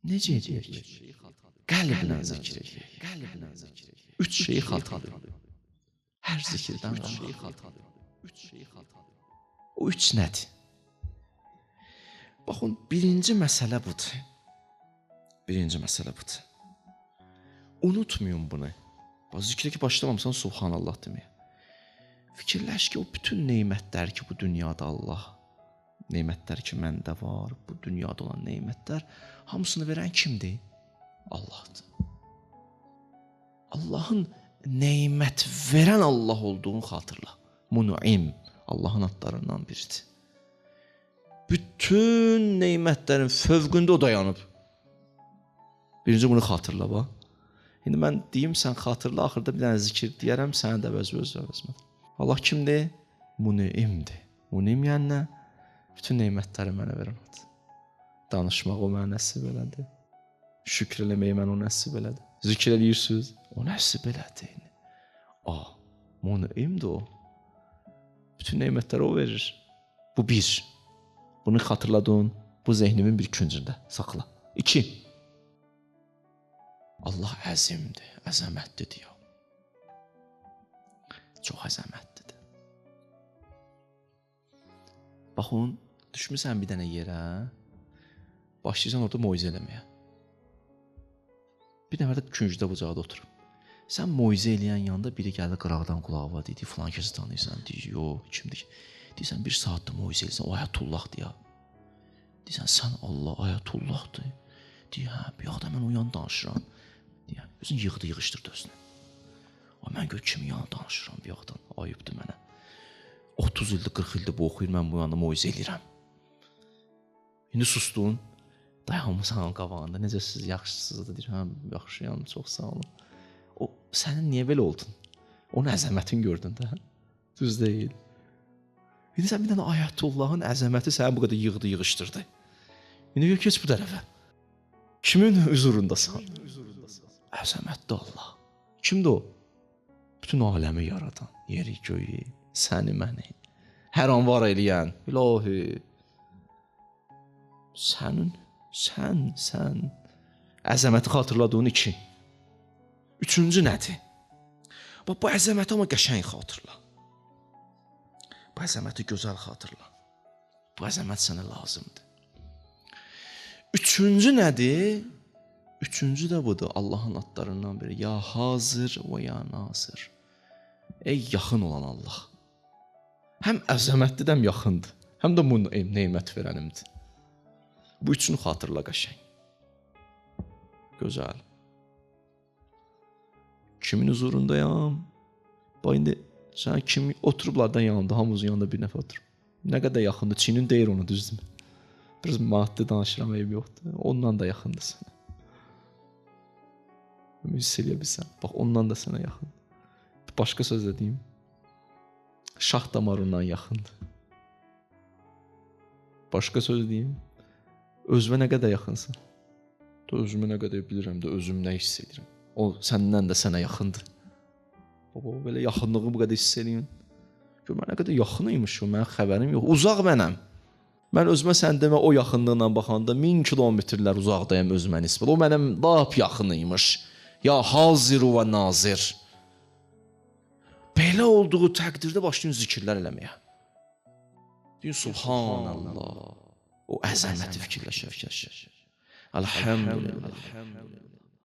Necə edək? Qəlblə zikr edək. Üç şeyi xatırlayın. Hər zikirdən qabaq. O üç nədir? Baxın, birinci məsələ budur. Unutmayın bunu. Zikrə ki, başlamamısan Subhanallah deməyə. Fikirləş ki, o bütün neymətlər ki, bu dünyada Allah, neymətlər ki, məndə var, bu dünyada olan neymətlər, hamısını verən kimdir? Allahdır. Allahın neymət verən Allah olduğunu xatırla. Mun'im, Allahın adlarından biridir. Bütün neymətlərin fövqündə o dayanıb. Birinci bunu xatırla, bax. İndi mən deyim, sən xatırla, axırda bir dənə zikir deyərəm, səni də vəzvəzmə. Allah kimdir? Mun'imdir. Mun'im yəni nə? Bütün neymətləri mənə verən odur. Danışmaq o mənə nəsib elədi. Şükür eləməyi mənə o nəsib elədi. Zikr eləyirsiniz, o nəsib elədi. Mun'imdir o. Bütün neymətləri o verir. Bu bir. Bunu xatırladın, bu zehnimin bir küncündə saxla. 2. Allah əzimdir, əzəmətlidir ya. Çox əzəmətlidir. Baxın, düşmüsən bir dənə yerə, başlayırsan orada moizə eləməyə. Bir nəfər də küncdə bucaqda oturub. Sən moizə eləyən yanında biri gəlir qıraqdan qulağına deyir, filan kəsi tanıyırsan, deyir, yox, kimdir ki? Deyirsən, bir saatda moizə eləyirsən, o Ayətullahdır ya. Deyirsən, sən Allah Ayətullahdır. Deyir, hə, bir yaxda mən o yan danışıram. Deyir, özün yığışdırdı özünü. Mən gör kimi yan danışıram bir yaxdan, ayıbdır mənə. 30 ildir, 40 ildir bu oxuyur, mən bu yanda moizə eləyirəm. İndi sustun, dayanmışsan qabağında, necə siz yaxşısınız da deyir, hə, yaxşıyam, çox sağ olun. O, sənin niyə belə oldun? Onun əzəmətini gördün də, düz deyil. İndi sən bir dənə Ayətullahın əzəməti səni bu qədər yığışdırdı. İndi gör, keç bu tərəfə. Kimin huzurundasan? Əzəmətli Allah. Kimdir o? Bütün aləmi yaradan, yeri, göyü, səni, məni, hər an var eləyən, ilahi, sən, əzəməti xatırladığın 2. Üçüncü nədir? Bax, bu əzəməti amma qəşəng xatırla. Bu əzəməti gözəl xatırla. Bu əzəmət sənə lazımdır. Üçüncü nədir? Üçüncü də budur, Allahın adlarından biri. Ya hazır və ya nazır. Ey yaxın olan Allah. Həm əzəmətlidir, həm yaxındır. Həm də mun'im, neymət verənimdir. Bu üçünü xatırla qəşəng. Gözəl. Kimin huzurundayam? Bax, indi sən kimi oturublardan yanında, hamımızın yanında bir nəfər oturub. Nə qədər yaxındır, çinin deyir onu, düzdür mü? Biraz maddi danışıram, eyb yoxdur. Ondan da yaxındır sənə. Hiss eləyə bilsən. Bax, ondan da sənə yaxındır. Başqa sözlə deyim. Şah damarından yaxındır. Başqa söz deyim. Özümə nə qədər yaxınsan? Özümə nə qədər bilirəm də, özüm nə hiss edirəm. O, səndən də sənə yaxındır. Baba, belə yaxınlığı bu qədər hiss eləyin. Gör, mən nə qədər yaxınıymışım, mənim xəbərim yox. Uzaq mənəm. Mən özümə sən demə o yaxınlıqla baxanda 1000 kilometrlər uzaqdayım özümə nisbət. O mənim lap yaxınıymış. Ya hazir və nazir. Belə olduğu təqdirdə başlayın zikirlər eləməyə. Deyin, Subhanallah. O əzəməti fikirləşər. Elhamdülillah.